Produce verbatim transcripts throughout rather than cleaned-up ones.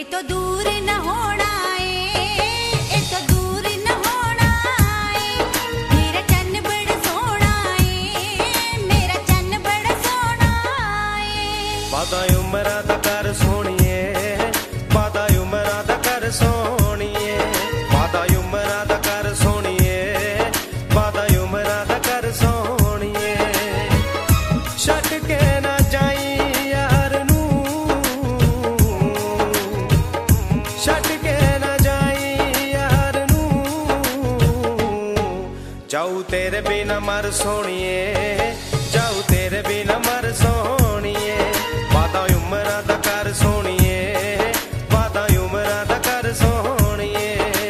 तो दूर न होना है, ए तो दूर न होना है। मेरा चन्न बड़ा सोना है, मेरा चन्न बड़ा सोना है। वादा उमरा दा कर सोनिए, वादा उमरा दा कर सोनिए, वादा उमरा दा कर सोनिए, वादा उमरा दा कर सोनिए। छट के ना जाई यार नू, छट के ना जाई यार नू। जाऊ तेरे बिना मर सोनिए, जाऊ तेरे बिना मर सोनिए। वादा उमरा दा कर सोनिए, वादा उमरा दा कर सोनिए।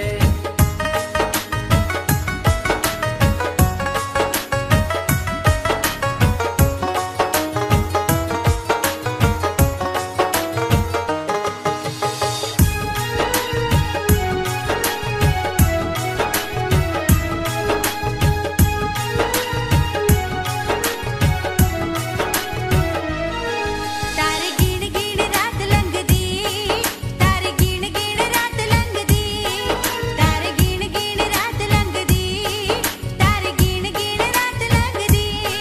तारे गिण गिण रात लंघदी, तारे गिण गिण रात लंघदी, तारे गिण गिण रात लंघदी, तारे गिण गिण रात लंघदी।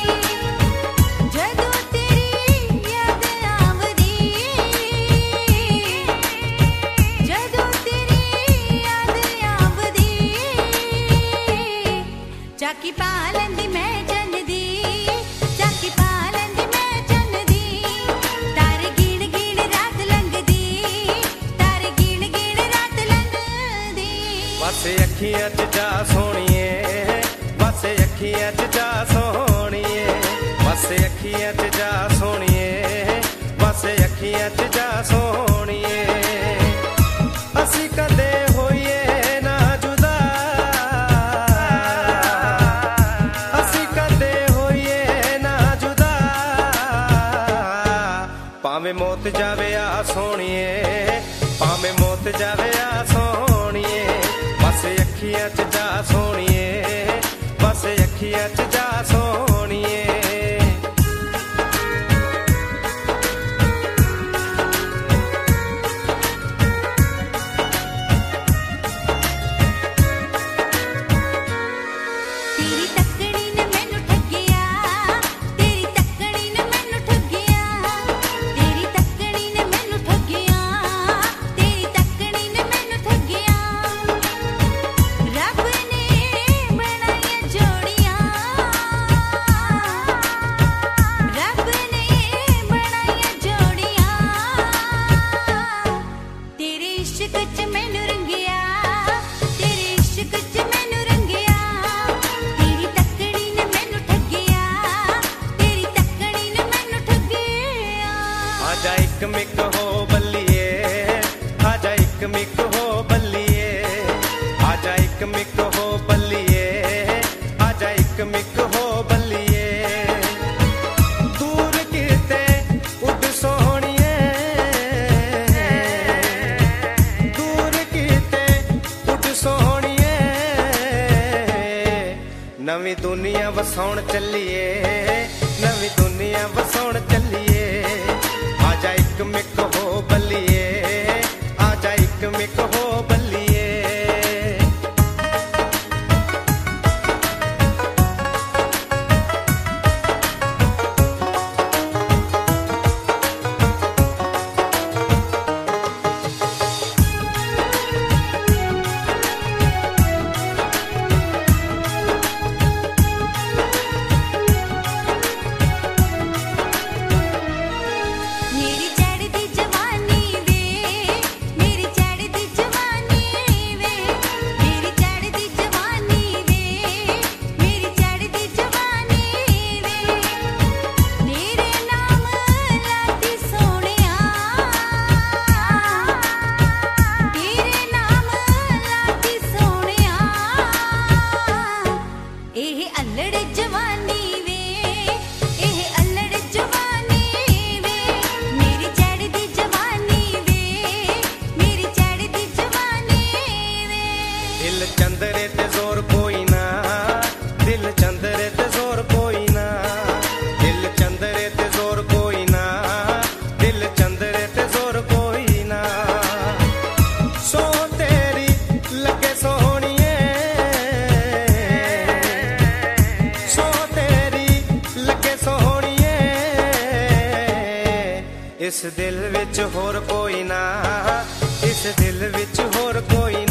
जदों तेरी याद आवदी, जदों तेरी याद आवदी। चाकी पा लैंदी मैं चन्न दी, चाकी पा लैंदी मैं चन्न दी। तारे गिण गिण रात लंघदी, तारे गिण गिण रात लंघदी। बस अखियां च जा सोनिए, बस अखियां च जा सोनिए, बस अखियां च जा सोनिए, बस अखियां च जा सोनिए। असी कदे होइए ना जुदा, असी कदे होइए ना जुदा। भावें मौत जावे आ सोनिए, भावें मौत जावे आ सोनिए। बस अखियां च जा सोनिए, बस अखियां च जा सोनिए। तेरी तकड़ी ने मैनू ठगिया, तेरी तकड़ी ने मैनू ठगिया, तेरी तकड़ी ने मैनू ठगिया, तेरी तकड़ी ने मैनू ठगिया। रब ने बनाई जोड़ियां, रब ने बनाई जोड़ियां। तेरे इश्क च मैनू रंगिया, तेरे इश्क च मैनू रंगिया। तेरी तकड़ी ने मैनू ठगिया, तेरी तकड़ी ने मैनू ठगिया। आजा एक मिक हो बल्लिए, आजा एक मिक हो बल्लिए, आजा एक मिक हो बल्लिए, आजा एक मिक हो बल्लिए। दूर किते उड सोहणिए, दूर किते उड सोहणिए। नवी दुनिया वसाउण चलिए, नवी दुनिया वसाउण चलिए। आजा एक मिक हो बल्लिए, आजा एक मिक हो बल्लिए। इस दिल विच होर कोई ना, इस दिल विच होर कोई